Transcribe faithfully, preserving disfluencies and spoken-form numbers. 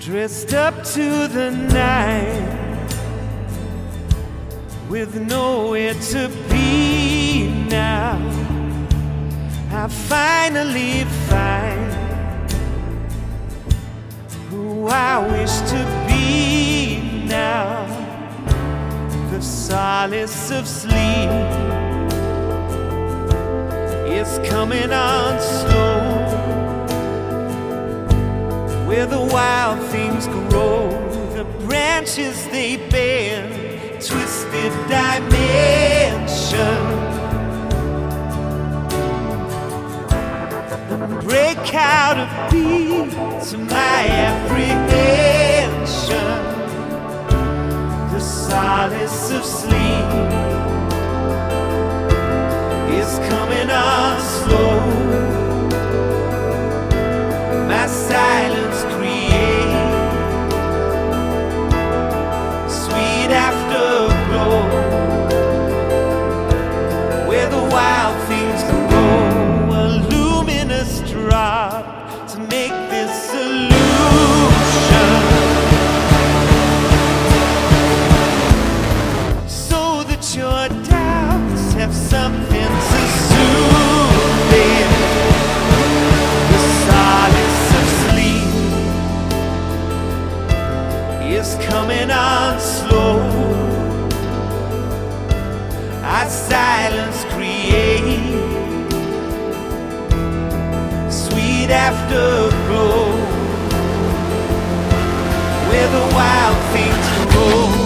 dressed up to the night, with nowhere to be now. I finally find who I wish to be now. The solace of sleep is coming on slow, where the wild things grow, the branches they bend, twisted dimension, and break out a beat to my apprehension. The solace of sleep is coming on slow. My silence creates sweet afterglow, where the wild things grow, a luminous drop to make this illusion, so that your doubts have something to soothe them. The solace is coming on slow. Our silence creates sweet afterglow, where the wild things grow.